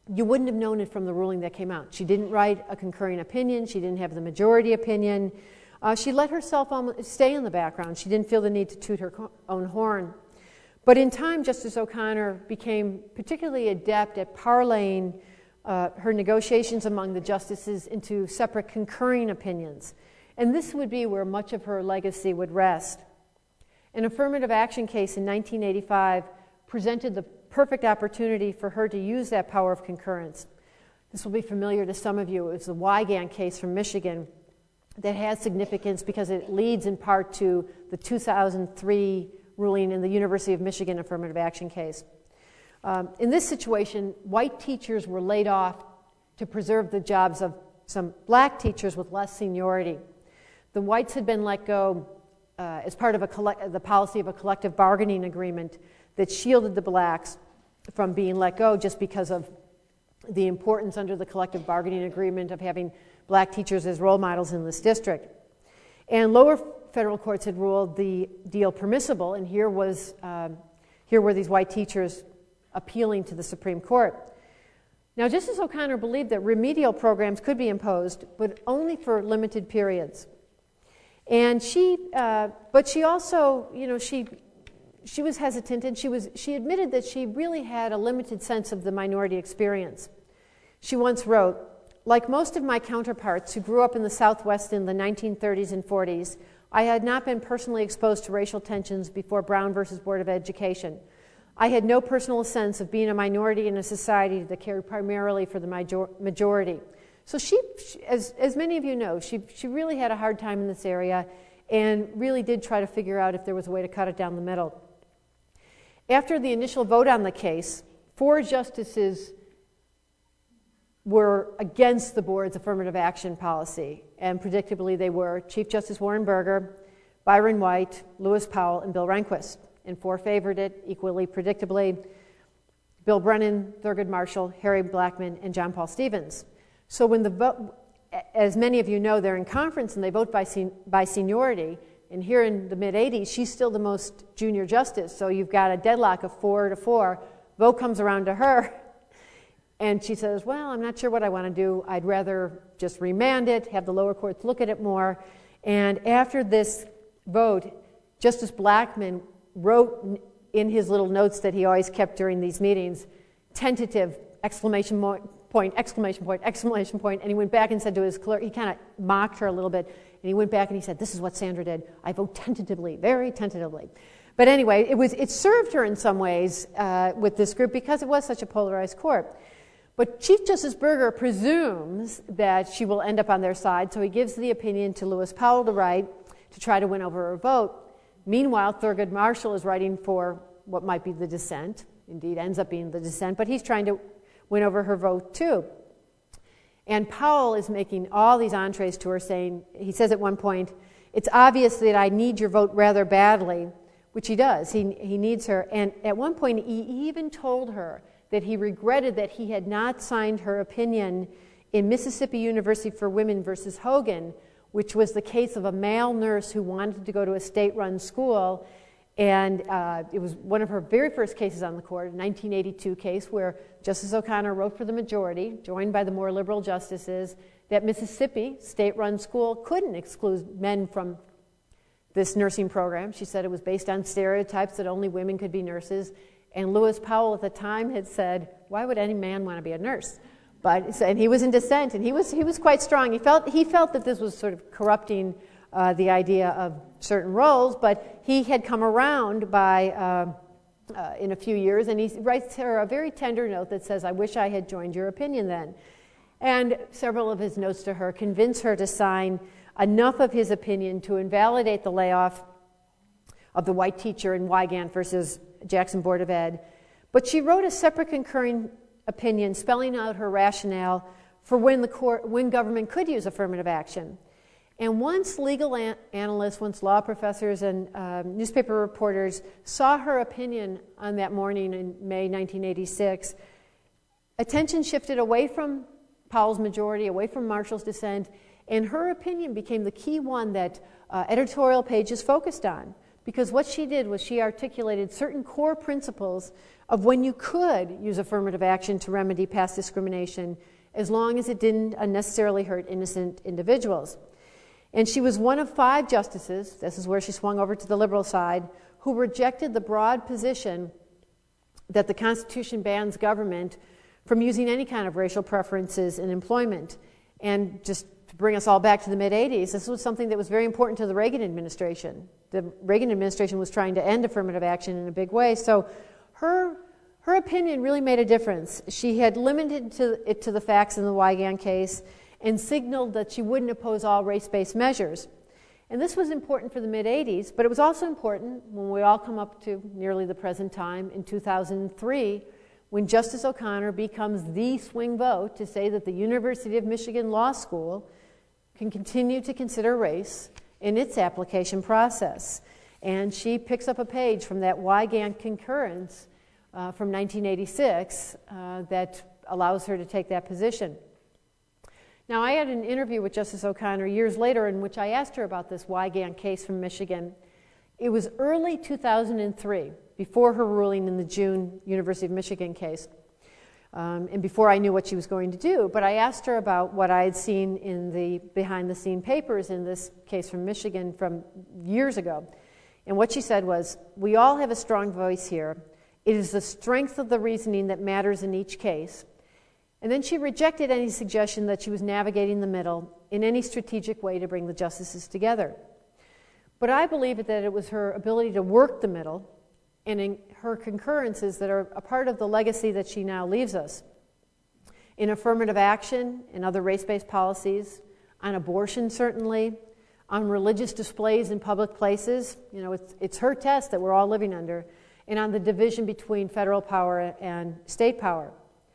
you wouldn't have known it from the ruling that came out. She didn't write a concurring opinion. She didn't have the majority opinion. She let herself stay in the background. She didn't feel the need to toot her own horn. But in time, Justice O'Connor became particularly adept at parlaying her negotiations among the justices into separate concurring opinions. And this would be where much of her legacy would rest. An affirmative action case in 1985 presented the perfect opportunity for her to use that power of concurrence. This will be familiar to some of you. It was the Wigand case from Michigan that has significance because it leads in part to the 2003 ruling in the University of Michigan affirmative action case. In this situation, white teachers were laid off to preserve the jobs of some black teachers with less seniority. The whites had been let go as part of the policy of a collective bargaining agreement that shielded the blacks from being let go just because of the importance under the collective bargaining agreement of having black teachers as role models in this district. And lower federal courts had ruled the deal permissible, and here were these white teachers appealing to the Supreme Court. Now, Justice O'Connor believed that remedial programs could be imposed, but only for limited periods. And but she also, she was hesitant, and she admitted that she really had a limited sense of the minority experience. She once wrote, "Like most of my counterparts who grew up in the Southwest in the 1930s and 40s, I had not been personally exposed to racial tensions before Brown versus Board of Education. I had no personal sense of being a minority in a society that cared primarily for the majority." So she, as many of you know, she really had a hard time in this area and really did try to figure out if there was a way to cut it down the middle. After the initial vote on the case, 4 justices were against the board's affirmative action policy, and predictably they were Chief Justice Warren Burger, Byron White, Lewis Powell, and Bill Rehnquist. And 4 favored it, equally predictably, Bill Brennan, Thurgood Marshall, Harry Blackmun, and John Paul Stevens. So when the vote, as many of you know, they're in conference and they vote by seniority, and here in the mid-'80s, she's still the most junior justice, so you've got a deadlock of 4-4. Vote comes around to her, and she says, well, I'm not sure what I want to do. I'd rather just remand it, have the lower courts look at it more. And after this vote, Justice Blackmun wrote in his little notes that he always kept during these meetings, tentative, exclamation point, exclamation point, exclamation point, and he went back and said to his clerk, he kind of mocked her a little bit, and he went back and he said, this is what Sandra did. I vote tentatively, very tentatively. But anyway, it served her in some ways with this group because it was such a polarized court. But Chief Justice Burger presumes that she will end up on their side, so he gives the opinion to Lewis Powell to write to try to win over her vote. Meanwhile, Thurgood Marshall is writing for what might be the dissent, indeed ends up being the dissent, but he's trying to win over her vote too. And Powell is making all these entrees to her, saying, he says at one point, it's obvious that I need your vote rather badly, which he does. He needs her. And at one point, he even told her that he regretted that he had not signed her opinion in Mississippi University for Women versus Hogan, which was the case of a male nurse who wanted to go to a state-run school. And it was one of her very first cases on the court, a 1982 case where Justice O'Connor wrote for the majority, joined by the more liberal justices, that Mississippi state-run school couldn't exclude men from this nursing program. She said it was based on stereotypes that only women could be nurses. And Lewis Powell at the time had said, why would any man want to be a nurse? And he was in dissent, and he was quite strong. He felt that this was sort of corrupting the idea of certain roles, but he had come around in a few years, and he writes her a very tender note that says, I wish I had joined your opinion then. And several of his notes to her convince her to sign enough of his opinion to invalidate the layoff of the white teacher in Wigand versus Jackson Board of Ed. But she wrote a separate concurring opinion spelling out her rationale for when government could use affirmative action. And once legal analysts, once law professors and newspaper reporters saw her opinion on that morning in May 1986, attention shifted away from Powell's majority, away from Marshall's dissent, and her opinion became the key one that editorial pages focused on. because what she did was she articulated certain core principles of when you could use affirmative action to remedy past discrimination as long as it didn't unnecessarily hurt innocent individuals. And she was one of 5 justices, this is where she swung over to the liberal side, who rejected the broad position that the Constitution bans government from using any kind of racial preferences in employment. And just to bring us all back to the mid-'80s, this was something that was very important to the Reagan administration. The Reagan administration was trying to end affirmative action in a big way, so her opinion really made a difference. She had limited it to the facts in the Wigand case and signaled that she wouldn't oppose all race-based measures. And this was important for the mid-'80s, but it was also important when we all come up to nearly the present time in 2003, when Justice O'Connor becomes the swing vote to say that the University of Michigan Law School can continue to consider race in its application process. And she picks up a page from that Wigand concurrence from 1986 that allows her to take that position. Now, I had an interview with Justice O'Connor years later in which I asked her about this Wigand case from Michigan. It was early 2003, before her ruling in the June University of Michigan case, and before I knew what she was going to do. But I asked her about what I had seen in the behind-the-scene papers in this case from Michigan from years ago. And what she said was, "We all have a strong voice here. It is the strength of the reasoning that matters in each case." And then she rejected any suggestion that she was navigating the middle in any strategic way to bring the justices together. But I believe that it was her ability to work the middle and in her concurrences that are a part of the legacy that she now leaves us. In affirmative action, in other race-based policies, on abortion certainly, on religious displays in public places, you know, it's her test that we're all living under, and on the division between federal power and state power.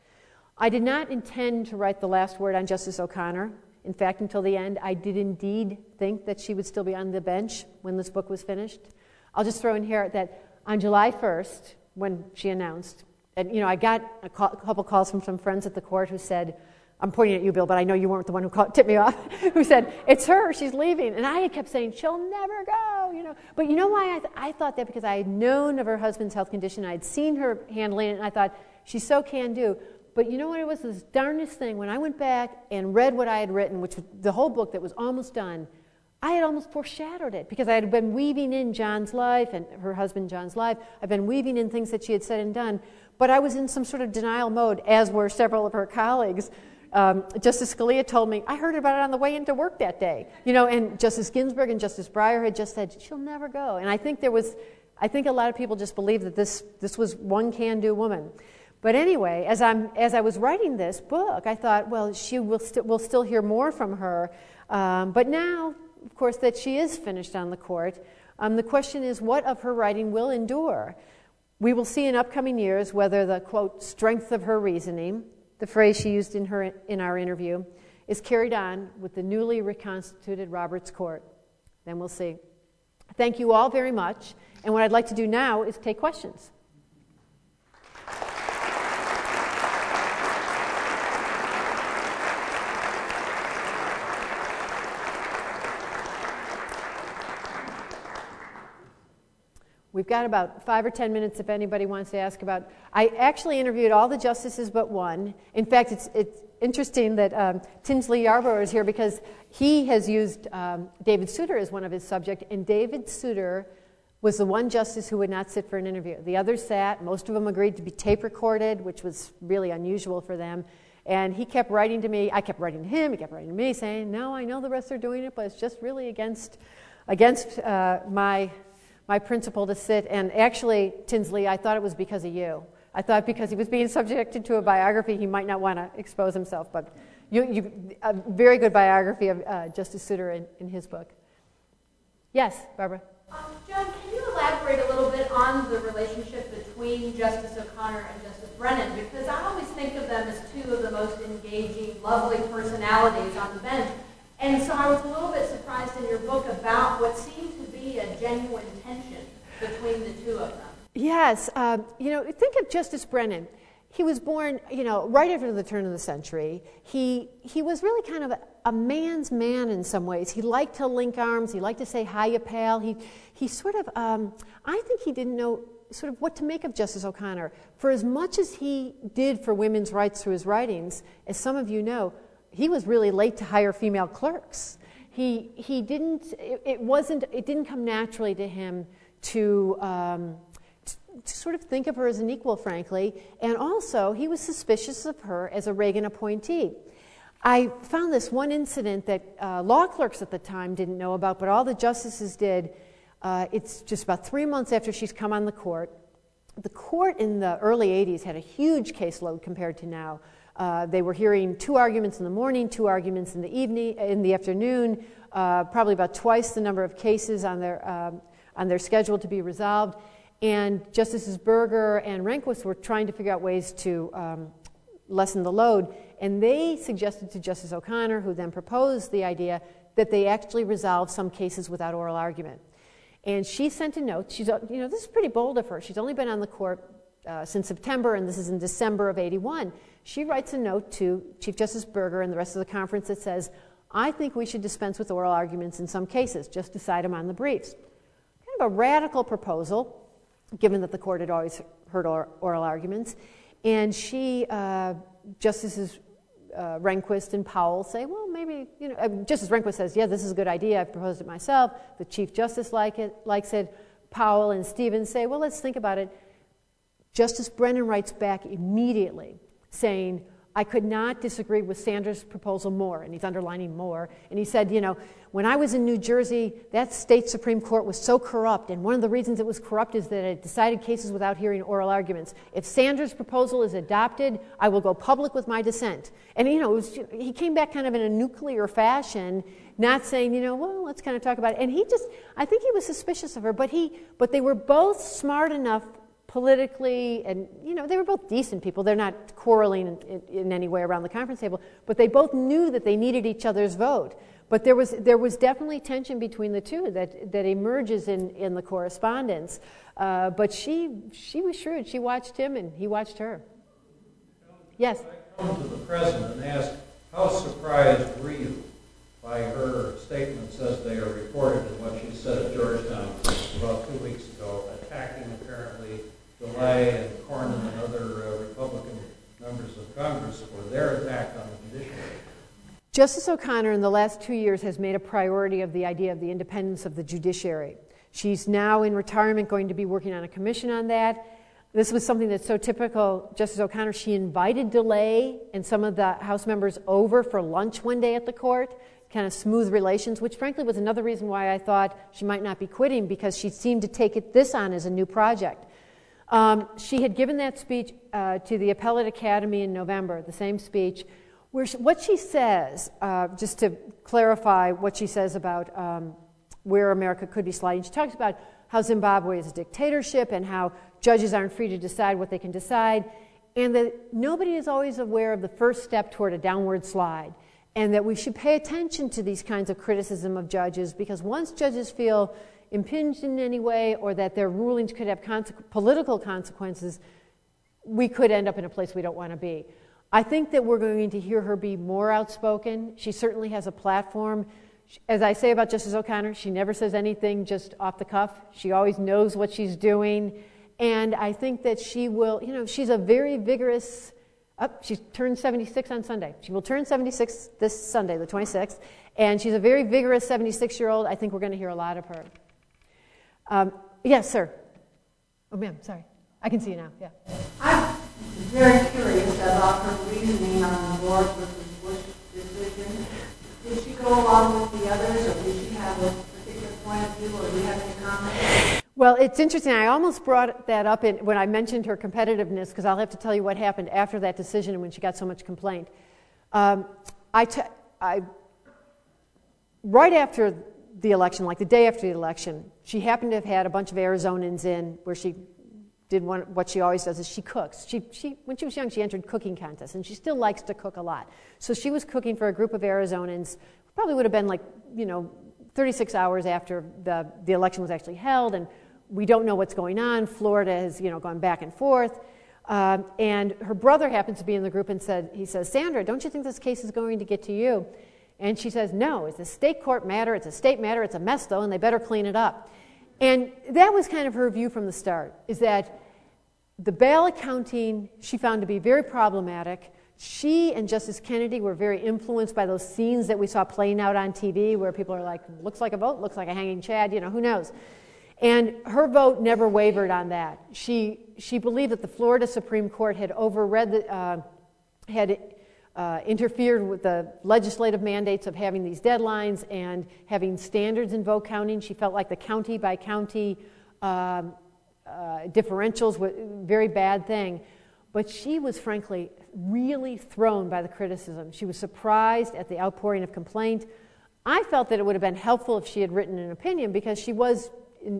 I did not intend to write the last word on Justice O'Connor. In fact, until the end, I did indeed think that she would still be on the bench when this book was finished. I'll just throw in here that on July 1st, when she announced, and you know, I got a couple calls from some friends at the court who said, I'm pointing at you, Bill, but I know you weren't the one who tipped me off, who said, it's her, she's leaving. And I kept saying, she'll never go, you know. But you know why I thought that? Because I had known of her husband's health condition. I had seen her handling it, and I thought, she's so can-do. But you know what it was? This darndest thing. When I went back and read what I had written, which was the whole book that was almost done, I had almost foreshadowed it because I had been weaving in John's life and her husband John's life. I've been weaving in things that she had said and done. But I was in some sort of denial mode, as were several of her colleagues. Justice Scalia told me, I heard about it on the way into work that day. You know, and Justice Ginsburg and Justice Breyer had just said, she'll never go. And I think a lot of people just believed that this was one can-do woman. But anyway, as I was writing this book, I thought, well, we'll still hear more from her. But now, of course, that she is finished on the court, the question is, what of her writing will endure? We will see in upcoming years whether the, quote, strength of her reasoning, the phrase she used in our interview, is carried on with the newly reconstituted Roberts Court. Then we'll see. Thank you all very much. And what I'd like to do now is take questions. We've got about 5 or 10 minutes if anybody wants to ask about. I actually interviewed all the justices but one. In fact, it's interesting that Tinsley Yarborough is here because he has used David Souter as one of his subjects, and David Souter was the one justice who would not sit for an interview. The others sat. Most of them agreed to be tape recorded, which was really unusual for them. And he kept writing to me. I kept writing to him. He kept writing to me saying, no, I know the rest are doing it, but it's just really against my principle to sit. And actually, Tinsley, I thought it was because of you. I thought because he was being subjected to a biography, he might not want to expose himself. But a very good biography of Justice Souter in his book. Yes, Barbara? John, can you elaborate a little bit on the relationship between Justice O'Connor and Justice Brennan? Because I always think of them as two of the most engaging, lovely personalities on the bench. And so I was a little bit surprised in your book about what seemed to be a genuine tension between the two of them. Yes. Think of Justice Brennan. he was born, right after the turn of the century. He was really kind of a man's man in some ways. He liked to link arms. He liked to say, "Hiya, pal." He sort of, I think he didn't know sort of what to make of Justice O'Connor. For as much as he did for women's rights through his writings, as some of you know, he was really late to hire female clerks. It didn't come naturally to him to sort of think of her as an equal, frankly, and also he was suspicious of her as a Reagan appointee. I found this one incident that law clerks at the time didn't know about, but all the justices did. It's just about 3 months after she's come on the court. The court in the early 80s had a huge caseload compared to now. They were hearing 2 arguments in the morning, 2 arguments in the afternoon, probably about twice the number of cases on their schedule to be resolved. And Justices Berger and Rehnquist were trying to figure out ways to lessen the load. And they suggested to Justice O'Connor, who then proposed the idea, that they actually resolve some cases without oral argument. And she sent a note. This is pretty bold of her. She's only been on the court since September, and this is in December of '81. She writes a note to Chief Justice Berger and the rest of the conference that says, "I think we should dispense with oral arguments in some cases, just decide them on the briefs." Kind of a radical proposal, given that the court had always heard oral arguments. And Justices Rehnquist and Powell say, well, maybe, Justice Rehnquist says, yeah, this is a good idea, I've proposed it myself. The Chief Justice likes it. Powell and Stevens say, well, let's think about it. Justice Brennan writes back immediately saying, I could not disagree with Sanders' proposal more, and he's underlining more. And he said, when I was in New Jersey, that state Supreme Court was so corrupt, and one of the reasons it was corrupt is that it decided cases without hearing oral arguments. If Sanders' proposal is adopted, I will go public with my dissent. And, he came back kind of in a nuclear fashion, not saying, well, let's kind of talk about it. And I think he was suspicious of her, but they were both smart enough politically, and they were both decent people. They're not quarreling in any way around the conference table, but they both knew that they needed each other's vote. But there was definitely tension between the two that emerges in the correspondence. But she was shrewd. She watched him, and he watched her. Yes. I come to the president and ask, how surprised were you by her statements as they are reported and what she said at Georgetown about 2 weeks ago, attacking apparently DeLay and Cornyn and other Republican members of Congress for their attack on the judiciary? Justice O'Connor in the last 2 years has made a priority of the idea of the independence of the judiciary. She's now in retirement going to be working on a commission on that. This was something that's so typical. Justice O'Connor, she invited DeLay and some of the House members over for lunch one day at the court, kind of smooth relations, which frankly was another reason why I thought she might not be quitting, because she seemed to take this on as a new project. She had given that speech to the Appellate Academy in November, the same speech, where what she says, just to clarify what she says about where America could be sliding, she talks about how Zimbabwe is a dictatorship and how judges aren't free to decide what they can decide, and that nobody is always aware of the first step toward a downward slide, and that we should pay attention to these kinds of criticism of judges, because once judges feel impinged in any way or that their rulings could have political consequences, we could end up in a place we don't want to be. I think that we're going to hear her be more outspoken. She certainly has a platform. As I say about Justice O'Connor, she never says anything just off the cuff. She always knows what she's doing. And I think that she will, she's a very vigorous, she turned 76 on Sunday. She will turn 76 this Sunday, the 26th. And she's a very vigorous 76-year-old. I think we're going to hear a lot of her. Yes, sir. Oh, ma'am, sorry. I can see you now, yeah. I'm very curious about her reasoning on the Ward versus Bush decision. Did she go along with the others, or did she have a particular point of view, or do you have any comments? Well, it's interesting. I almost brought that up when I mentioned her competitiveness, because I'll have to tell you what happened after that decision and when she got so much complaint. Right after the election, like the day after the election, she happened to have had a bunch of Arizonans in where she did what she always does is she cooks. When she was young, she entered cooking contests, and she still likes to cook a lot. So she was cooking for a group of Arizonans. Probably would have been 36 hours after the election was actually held, and we don't know what's going on. Florida has gone back and forth. And her brother happens to be in the group and he says, Sandra, don't you think this case is going to get to you? And she says, no, it's a state court matter, it's a state matter, it's a mess though, and they better clean it up. And that was kind of her view from the start, is that the bail accounting she found to be very problematic. She and Justice Kennedy were very influenced by those scenes that we saw playing out on TV where people are like, looks like a vote, looks like a hanging Chad, who knows. And her vote never wavered on that. She believed that the Florida Supreme Court had interfered with the legislative mandates of having these deadlines and having standards in vote counting. She felt like the county by county differentials were a very bad thing. But she was, frankly, really thrown by the criticism. She was surprised at the outpouring of complaint. I felt that it would have been helpful if she had written an opinion, because she was, in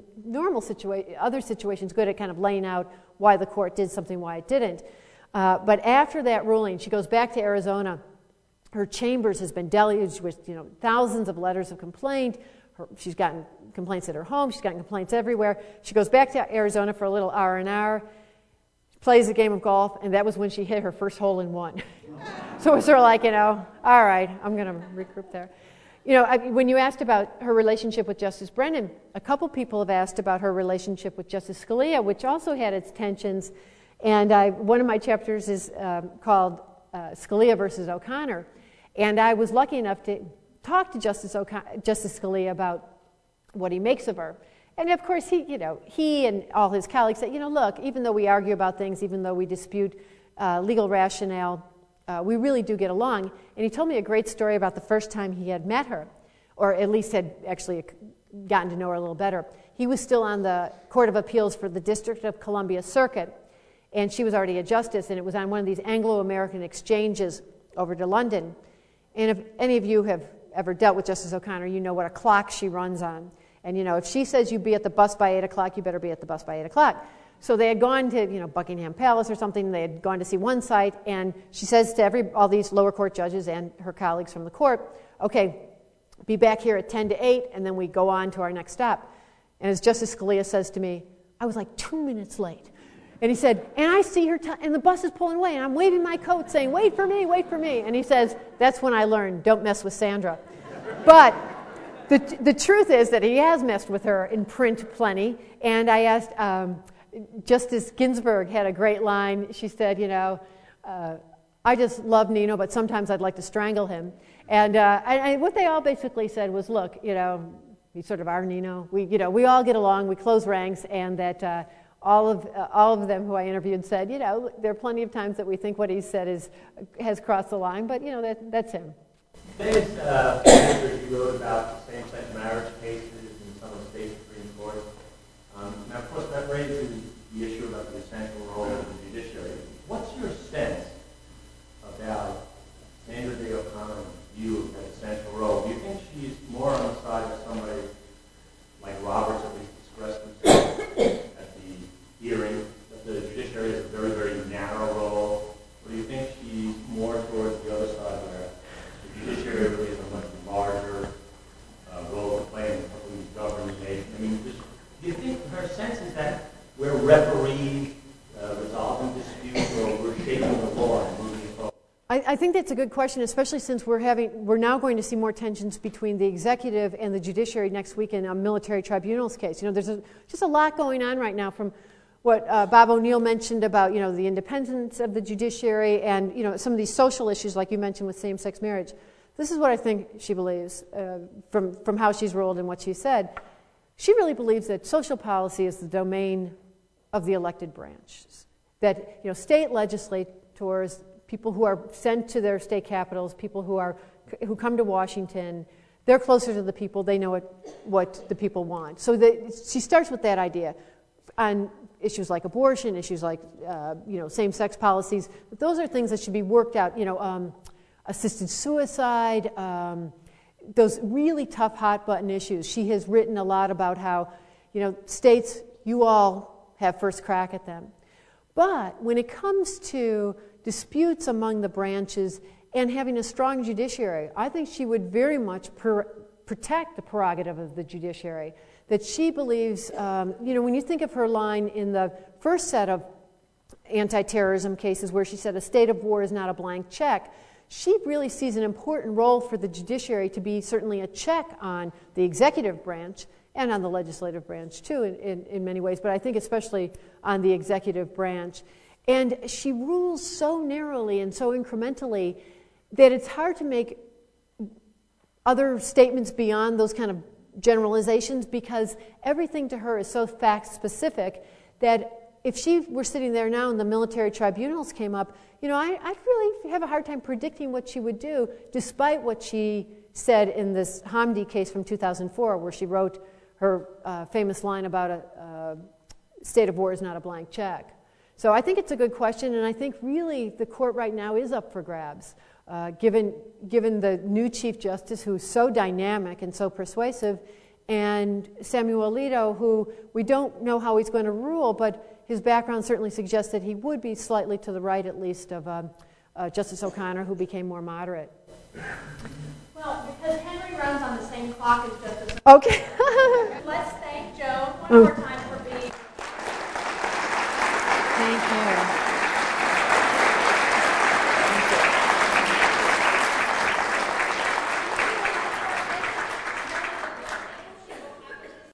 other situations, good at kind of laying out why the court did something, why it didn't. But after that ruling, she goes back to Arizona. Her chambers has been deluged with thousands of letters of complaint. She's gotten complaints at her home. She's gotten complaints everywhere. She goes back to Arizona for a little R&R, plays a game of golf, and that was when she hit her first hole in one. So it was sort of like, all right, I'm going to regroup there. When you asked about her relationship with Justice Brennan, a couple people have asked about her relationship with Justice Scalia, which also had its tensions. And one of my chapters is called Scalia versus O'Connor. And I was lucky enough to talk to Justice Scalia about what he makes of her. And of course, he and all his colleagues said, look, even though we argue about things, even though we dispute legal rationale, we really do get along. And he told me a great story about the first time he had met her, or at least had actually gotten to know her a little better. He was still on the Court of Appeals for the District of Columbia Circuit, and she was already a justice, and it was on one of these Anglo-American exchanges over to London. And if any of you have ever dealt with Justice O'Connor, you know what a clock she runs on. And, if she says you be at the bus by 8 o'clock, you better be at the bus by 8 o'clock. So they had gone to, Buckingham Palace or something. They had gone to see one site, and she says to all these lower court judges and her colleagues from the court, okay, be back here at 10 to 8, and then we go on to our next stop. And as Justice Scalia says to me, I was like 2 minutes late. And he said, and I see her, and the bus is pulling away, and I'm waving my coat saying, wait for me, wait for me. And he says, that's when I learned, don't mess with Sandra. But the truth is that he has messed with her in print plenty. And I asked, Justice Ginsburg had a great line. She said, I just love Nino, but sometimes I'd like to strangle him. And what they all basically said was, look, he's sort of our Nino. We all get along, we close ranks, and that all of them who I interviewed said, there are plenty of times that we think what he said has crossed the line, but that's him. Today's paper you wrote about same-sex marriage cases in some of the state Supreme Court. Now, of course, that raises the issue about the essential role of the judiciary. What's your sense about Sandra Day O'Connor's view of that essential role? Do you think she's more on the side of somebody like Roberts, at least expressed himself at the hearing, that the judiciary has a very, very narrow role? Or do you think she's more towards the other side where the judiciary really has a much larger role to play in helping govern the nation? I mean, do you think her sense is that we're referees resolving disputes, or we're shaping the law and moving it forward? I think that's a good question, especially since we're now going to see more tensions between the executive and the judiciary next week in a military tribunals case. There's just a lot going on right now, from what Bob O'Neill mentioned about the independence of the judiciary and some of these social issues like you mentioned with same-sex marriage. This is what I think she believes from how she's ruled and what she said. She really believes that social policy is the domain of the elected branch. That state legislators, people who are sent to their state capitals, people who come to Washington, they're closer to the people. They know what the people want. So she starts with that idea on issues like abortion, issues like same-sex policies. But those are things that should be worked out. Assisted suicide. Those really tough, hot-button issues. She has written a lot about how, states, you all have first crack at them. But when it comes to disputes among the branches and having a strong judiciary, I think she would very much protect the prerogative of the judiciary. That she believes, when you think of her line in the first set of anti-terrorism cases where she said a state of war is not a blank check. She really sees an important role for the judiciary to be certainly a check on the executive branch and on the legislative branch too in many ways, but I think especially on the executive branch. And she rules so narrowly and so incrementally that it's hard to make other statements beyond those kind of generalizations, because everything to her is so fact-specific that if she were sitting there now and the military tribunals came up, I'd really have a hard time predicting what she would do, despite what she said in this Hamdi case from 2004, where she wrote her famous line about a state of war is not a blank check. So I think it's a good question, and I think really the court right now is up for grabs, given the new Chief Justice, who's so dynamic and so persuasive, and Samuel Alito, who we don't know how he's going to rule, but his background certainly suggests that he would be slightly to the right, at least, of Justice O'Connor, who became more moderate. Well, because Henry runs on the same clock as Justice Okay. Let's thank Joan one more time for being. Thank you.